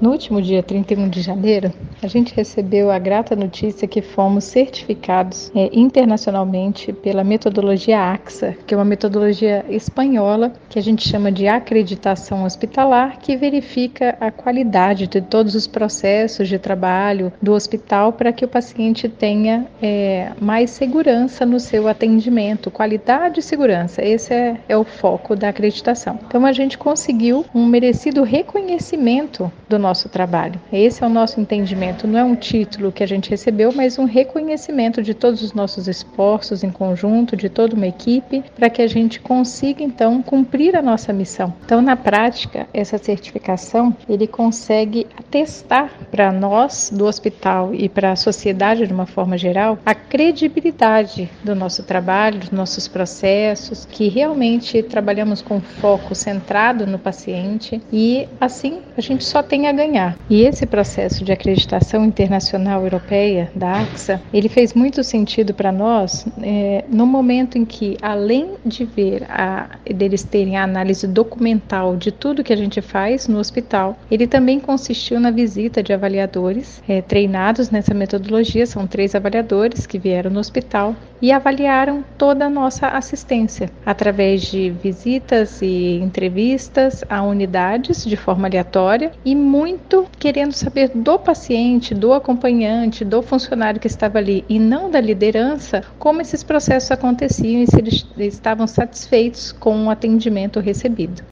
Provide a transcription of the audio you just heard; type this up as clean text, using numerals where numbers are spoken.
No último dia 31 de janeiro, a gente recebeu a grata notícia que fomos certificados internacionalmente pela metodologia AXA, que é uma metodologia espanhola que a gente chama de acreditação hospitalar, que verifica a qualidade de todos os processos de trabalho do hospital para que o paciente tenha mais segurança no seu atendimento, qualidade e segurança. Esse é o foco da acreditação. Então a gente conseguiu um merecido reconhecimento do nosso trabalho. Esse é o nosso entendimento. Não é um título que a gente recebeu, mas um reconhecimento de todos os nossos esforços em conjunto, de toda uma equipe, para que a gente consiga então cumprir a nossa missão. Então, na prática, essa certificação ele consegue atestar para nós do hospital e para a sociedade de uma forma geral a credibilidade do nosso trabalho, dos nossos processos, que realmente trabalhamos com foco centrado no paciente e assim a gente só tem a ganhar. E esse processo de acreditação internacional europeia da AXA, ele fez muito sentido para nós no momento em que, além de ver deles terem a análise documental de tudo que a gente faz no hospital, ele também consistiu na visita de avaliadores treinados nessa metodologia. São 3 avaliadores que vieram no hospital e avaliaram toda a nossa assistência através de visitas e entrevistas a unidades de forma aleatória e muito querendo saber do paciente, do acompanhante, do funcionário que estava ali e não da liderança, como esses processos aconteciam e se eles estavam satisfeitos com o atendimento recebido.